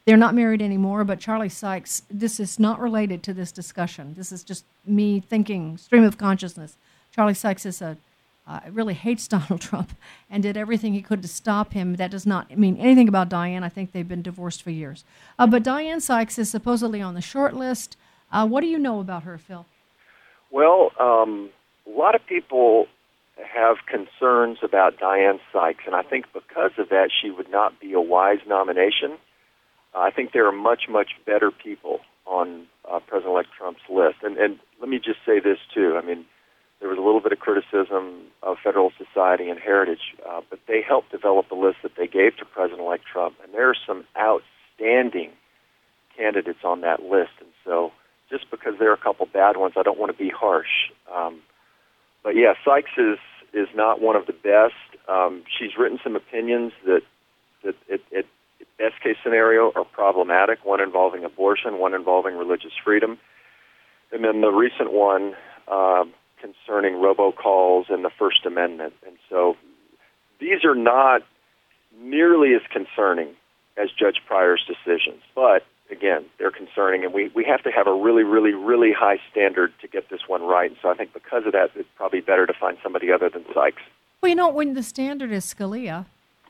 They're not married anymore, but Charlie Sykes, this is not related to this discussion. This is just me thinking, stream of consciousness. Charlie Sykes is a uh, really hates Donald Trump and did everything he could to stop him. That does not mean anything about Diane. I think they've been divorced for years. Uh, but Diane Sykes is supposedly on the short list. Uh, what do you know about her, Phil? Well, um, a lot of people have concerns about Diane Sykes, and I think because of that, she would not be a wise nomination. Uh, I think there are much, much better people on uh, President-elect Trump's list. And, and let me just say this, too. I mean, there was a little bit of criticism of Federal Society and Heritage, uh, but they helped develop the list that they gave to President-elect Trump, and there are some outstanding candidates on that list. And so just because there are a couple bad ones, I don't want to be harsh. Um, but, yeah, Sykes is, is not one of the best. Um, she's written some opinions that, that it, it best-case scenario are problematic, one involving abortion, one involving religious freedom, and then the recent one uh, concerning robocalls and the First Amendment. And so these are not nearly as concerning as Judge Pryor's decisions, but, again, they're concerning, and we, we have to have a really, really, really high standard to get this one right. And so I think because of that, it's probably better to find somebody other than Sykes. Well, you know, when the standard is Scalia,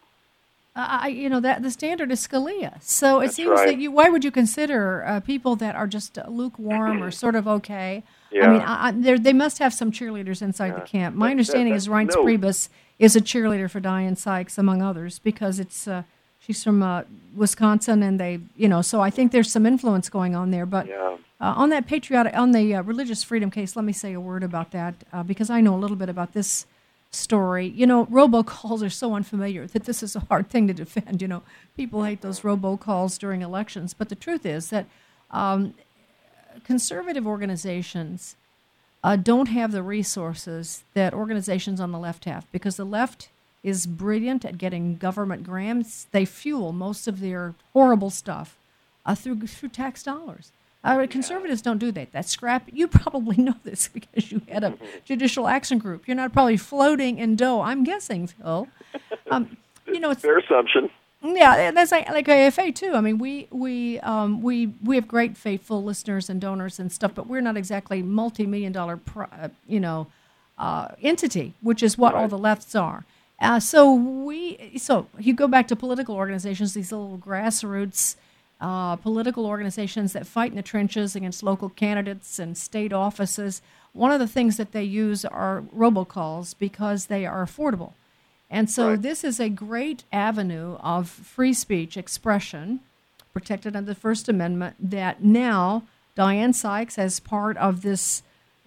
Uh, I, you know, that the standard is Scalia. So it That's seems right. that you, why would you consider uh, people that are just uh, lukewarm or sort of okay? Yeah. I mean, I, I, they must have some cheerleaders inside Yeah. the camp. My That- understanding that- is that- Reince no. Priebus is a cheerleader for Diane Sykes, among others, because it's uh, she's from uh, Wisconsin, and they, you know, so I think there's some influence going on there. But Yeah. uh, on that patriotic, on the uh, religious freedom case, let me say a word about that, uh, because I know a little bit about this story. You know, robocalls are so unfamiliar that this is a hard thing to defend. You know, people hate those robocalls during elections. But the truth is that um, conservative organizations uh, don't have the resources that organizations on the left have, because the left is brilliant at getting government grants. They fuel most of their horrible stuff uh, through through tax dollars. Uh, conservatives don't do that. That's scrap. You probably know this because you had a judicial action group. You're not probably floating in dough, I'm guessing, Phil. Um, you know, it's Fair assumption. yeah, that's like, like A F A too. I mean, we we um, we we have great faithful listeners and donors and stuff, but we're not exactly multi-million dollar, pro, uh, you know, uh, entity, which is what all the lefts are. Uh, so we so you go back to political organizations, these little grassroots. Uh, political organizations that fight in the trenches against local candidates and state offices. One of the things that they use are robocalls because they are affordable. And so Right. this is a great avenue of free speech expression protected under the First Amendment that now Diane Sykes, as part of this,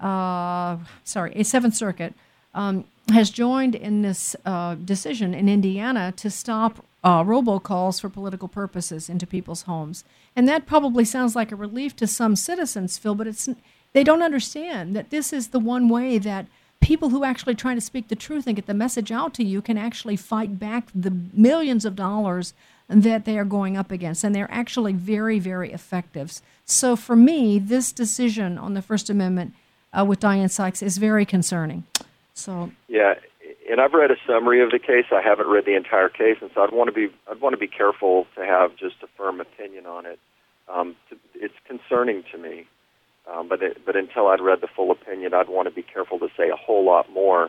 uh, sorry, a Seventh Circuit, um, has joined in this uh, decision in Indiana to stop Uh, robocalls for political purposes into people's homes. And that probably sounds like a relief to some citizens, Phil, but it's they don't understand that this is the one way that people who actually try to speak the truth and get the message out to you can actually fight back the millions of dollars that they are going up against. And they're actually very, very effective. So for me, this decision on the First Amendment uh, with Diane Sykes is very concerning. So Yeah, and I've read a summary of the case. I haven't read the entire case, and so I'd want to be I'd want to be careful to have just a firm opinion on it. Um, to, it's concerning to me, um, but it, but until I'd read the full opinion, I'd want to be careful to say a whole lot more.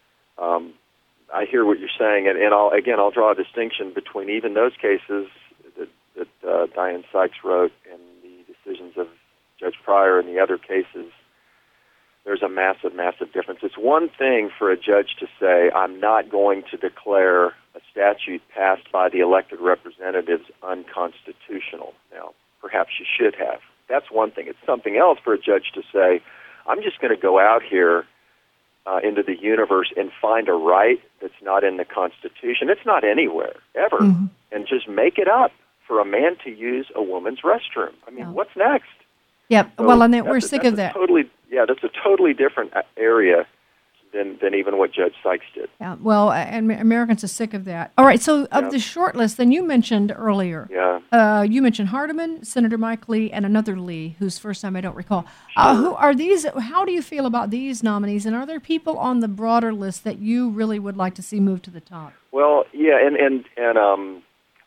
Um, I hear what you're saying, and, and I'll again I'll draw a distinction between even those cases that, that uh, Diane Sykes wrote and the decisions of Judge Pryor and the other cases. There's a massive, massive difference. It's one thing for a judge to say, I'm not going to declare a statute passed by the elected representatives unconstitutional. Now, perhaps you should have. That's one thing. It's something else for a judge to say, I'm just going to go out here uh, into the universe and find a right that's not in the Constitution. It's not anywhere, ever. Mm-hmm. And just make it up for a man to use a woman's restroom. I mean, yeah. What's next? Yep. So well, and we're a, sick of that. Totally, yeah, that's a totally different area than than even what Judge Sykes did. Yeah. Well, and Americans are sick of that. All right. So of yeah. the short list, then you mentioned earlier. Yeah. Uh, you mentioned Hardiman, Senator Mike Lee, and another Lee, whose first name I don't recall. Sure. Uh, who are these? How do you feel about these nominees? And are there people on the broader list that you really would like to see move to the top? Well, yeah, and and and um.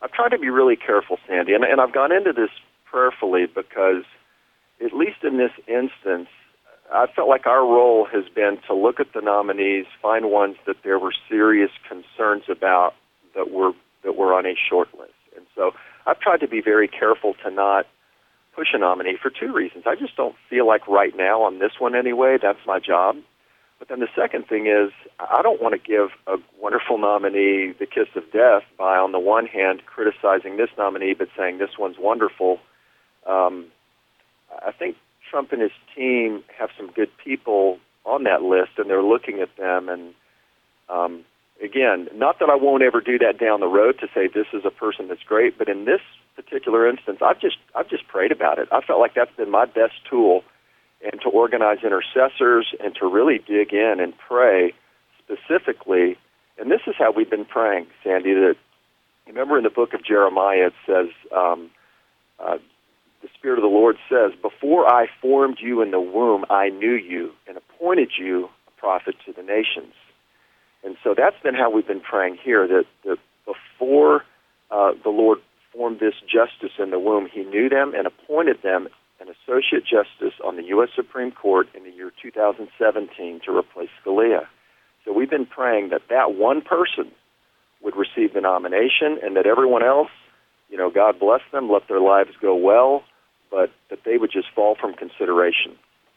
I've tried to be really careful, Sandy, and, and I've gone into this prayerfully because, at least in this instance, I felt like our role has been to look at the nominees, find ones that there were serious concerns about that were that were on a short list. And so I've tried to be very careful to not push a nominee for two reasons. I just don't feel like right now on this one anyway, that's my job. But then the second thing is I don't want to give a wonderful nominee the kiss of death by, on the one hand, criticizing this nominee but saying this one's wonderful. Um, I think Trump and his team have some good people on that list, and they're looking at them. And um, again, not that I won't ever do that down the road to say this is a person that's great, but in this particular instance, I've just I've just prayed about it. I felt like that's been my best tool, and to organize intercessors and to really dig in and pray specifically. And this is how we've been praying, Sandy. That remember in the book of Jeremiah, it says. Um, uh, The Spirit of the Lord says, before I formed you in the womb, I knew you and appointed you a prophet to the nations. And so that's been how we've been praying here, that, that before uh, the Lord formed this justice in the womb, he knew them and appointed them an associate justice on the U S Supreme Court in the year two thousand seventeen to replace Scalia. So we've been praying that that one person would receive the nomination and that everyone else, you know, God bless them, let their lives go well, but that they would just fall from consideration.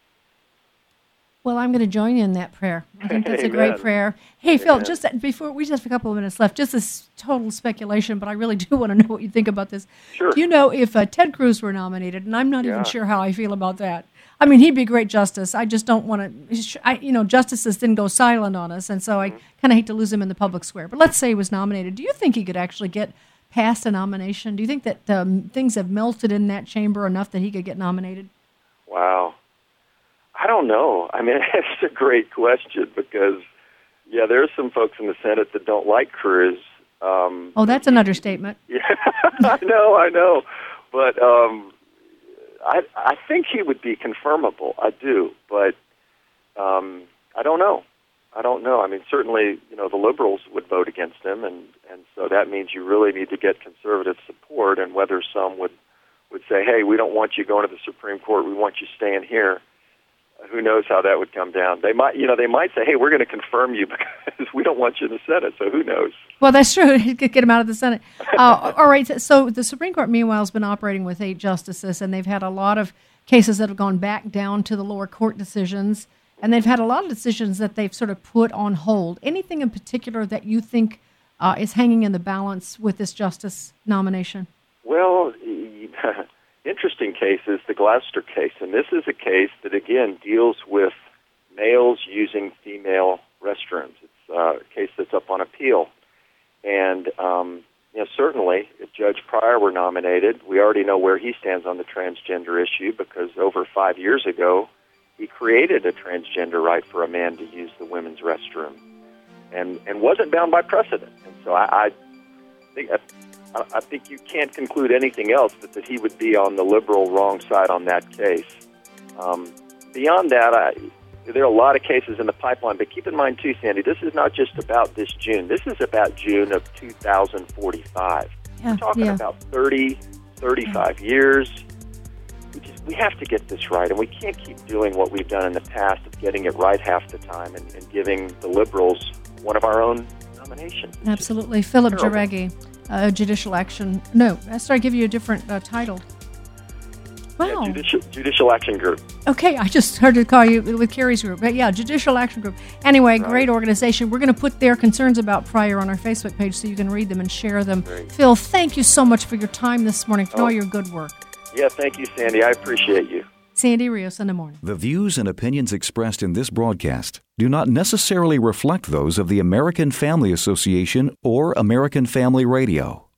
Well, I'm going to join you in that prayer. I think that's a great prayer. Hey, Phil, Amen. just before, we just have a couple of minutes left, just this total speculation, but I really do want to know what you think about this. Sure. Do you know if uh, Ted Cruz were nominated, and I'm not yeah. even sure how I feel about that. I mean, he'd be a great justice. I just don't want to, I, you know, justices didn't go silent on us, and so mm-hmm. I kind of hate to lose him in the public square. But let's say he was nominated. Do you think he could actually get past a nomination? Do you think that um, things have melted in that chamber enough that he could get nominated? Wow. I don't know. I mean, it's a great question because, yeah, there are some folks in the Senate that don't like Cruz. Um, oh, that's an understatement. Yeah, I know, I know. But um, I, I think he would be confirmable. I do. But um, I don't know. I don't know. I mean, certainly, you know, the liberals would vote against him, and, and so that means you really need to get conservative support, and whether some would, would say, hey, we don't want you going to the Supreme Court, we want you staying here. Who knows how that would come down? They might, you know, they might say, hey, we're going to confirm you because we don't want you in the Senate, so who knows? Well, that's true. Get him out of the Senate. Uh, all right, so the Supreme Court, meanwhile, has been operating with eight justices, and they've had a lot of cases that have gone back down to the lower court decisions. And they've had a lot of decisions that they've sort of put on hold. Anything in particular that you think uh, is hanging in the balance with this justice nomination? Well, interesting case is the Gloucester case. And this is a case that, again, deals with males using female restrooms. It's uh, a case that's up on appeal. And, um, you know, certainly, if Judge Pryor were nominated, we already know where he stands on the transgender issue because over five years ago, he created a transgender right for a man to use the women's restroom, and and wasn't bound by precedent. And so I, I think I, I think you can't conclude anything else but that he would be on the liberal wrong side on that case. Um, beyond that, I, there are a lot of cases in the pipeline. But keep in mind too, Sandy, this is not just about this June. This is about June of two thousand forty-five. Yeah, We're talking yeah. about thirty, thirty-five yeah. years. We, just, we have to get this right, and we can't keep doing what we've done in the past of getting it right half the time and, and giving the liberals one of our own nominations. It's Absolutely. Philip Jareggi, uh, Judicial Action. No, sorry, give you a different uh, title. Wow. Yeah, Judicial, Judicial Action Group. Okay, I just started to call you with Carrie's group. But yeah, Judicial Action Group. Anyway, right. Great organization. We're going to put their concerns about Pryor on our Facebook page so you can read them and share them. Great. Phil, thank you so much for your time this morning, for oh. all your good work. Yeah, thank you, Sandy. I appreciate you. Sandy Rios in the morning. The views and opinions expressed in this broadcast do not necessarily reflect those of the American Family Association or American Family Radio.